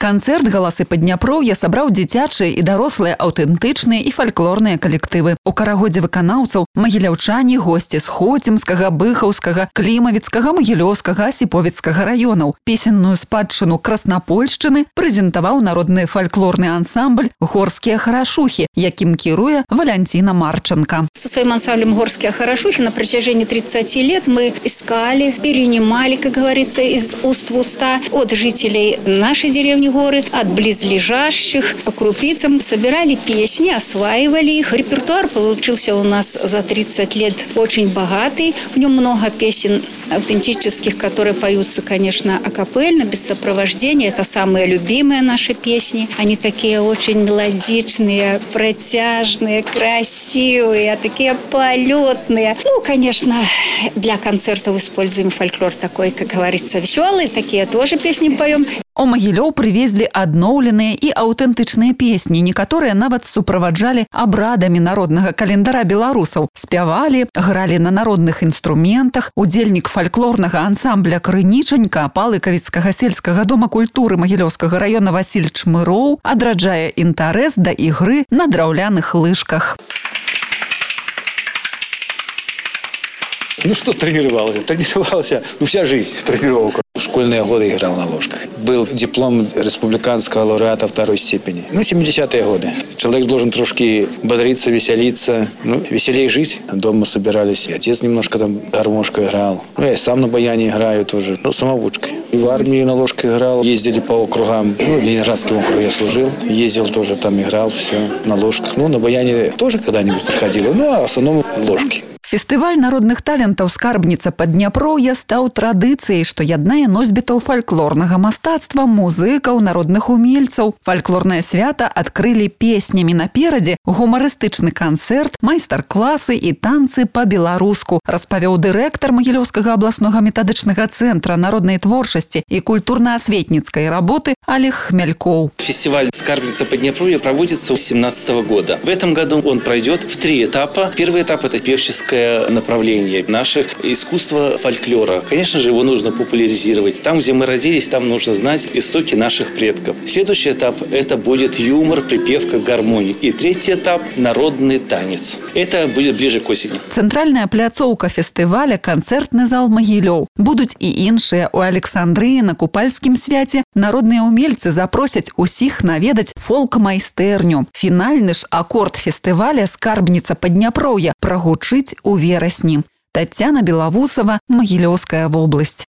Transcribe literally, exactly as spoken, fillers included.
Канцэрт «Галасы Падняпроўя» сабраў дзіцячыя і дарослыя аўтэнтычныя і фальклорныя калектывы. У карагодзе выканаўцаў магіляўчане, госці з Хоцімскага, Быхаўскага, Клімавіцкага, Магілёўскага, Асіповіцкага раёнаў. Песенную спадчыну Краснапольшчыны прэзентаваў народны фальклорны ансамбль «Горскія харашухі», якім кіруе Валянціна Марченко. Со своим ансамблем «Горские харашухи» на протяжении тридцати лет мы искали, перенимали, как говорится, из уст в уста от жителей нашей деревни Горы, от близлежащих, по крупицам собирали песни, осваивали их. Репертуар получился у нас за тридцать лет очень богатый. В нем много песен аутентических, которые поются, конечно, акапельно, без сопровождения. Это самые любимые наши песни. Они такие очень мелодичные, протяжные, красивые, такие полетные. Ну, конечно, для концертов используем фольклор такой, как говорится, веселый. Такие тоже песни поем. У Магілёў прывезлі адноўленыя і аўтэнтычныя песні, некаторыя нават суправаджалі абрадамі народнага календара беларусаў. Спявалі, гралі на народных інструментах. Удзельнік фальклорнага ансамбля «Крынічанька» Палыкавіцкага сельскага дома культуры Магілёўскага раёна Васіль Чмыроў адраджае інтарэс да ігры на драўляных лыжках. Ну что тренировался? Тренировался ну, вся жизнь в тренировку. В школьные годы играл на ложках. Был диплом республиканского лауреата второй степени. Ну, семидесятые годы. Человек должен трошки бодриться, веселиться. Ну, веселее жить. Дома собирались. Отец немножко там гармошку играл. Ну, я сам на баяне играю тоже. Ну, самоучкой. И в армии на ложках играл. Ездили по округам. Ну, в Ленинградском округе я служил. Ездил тоже там, играл все на ложках. Ну, на баяне тоже когда-нибудь приходило. Ну, а в основном ложки. Фестываль народных талентаў «Скарбніца Падняпроўя» стаў традыцыяй, што яднае носьбітаў фальклорнага мастацтва, музыкаў, народных умельцаў. Фальклорнае свята адкрылі песнямі наперадзе, гумарыстычны канцэрт, майстар-класы і танцы па-беларуску, распавёў дырэктар Магілёўскага абласнога метадычнага цэнтра народнай творчасці і культурна-асветніцкай работы Олег Хмельков. Фестиваль «Скарбница Поднепровья» проводится с две тысячи семнадцатого года. В этом году он пройдет в три этапа. Первый этап – это певческое направление наших искусства фольклора. Конечно же, его нужно популяризировать. Там, где мы родились, там нужно знать истоки наших предков. Следующий этап – это будет юмор, припевка, гармония. И третий этап – народный танец. Это будет ближе к осени. Центральная пляцоўка фестываля – канцэртны зал Магілёў. Будуць і іншыя у Александрыі на купальскім свяце. Народныя умельцы запросяць усіх наведаць фолк-майстэрню. Фінальны ж акорд фестываля «Скарбніца Падняпроўя» прагучыць у верасні. Татьяна Беловусова, Магілёўская вобласць.